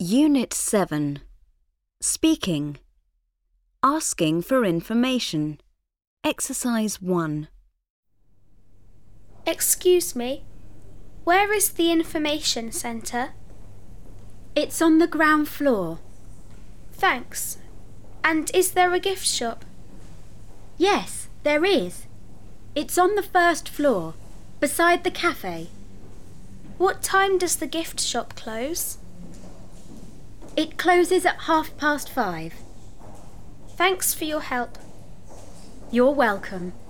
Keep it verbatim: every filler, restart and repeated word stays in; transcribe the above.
Unit seven. Speaking. Asking for information. Exercise one. Excuse me, where is the information centre? It's on the ground floor. Thanks. And is there a gift shop? Yes, there is. It's on the first floor, beside the cafe. What time does the gift shop close? It closes at half past five. Thanks for your help. You're welcome.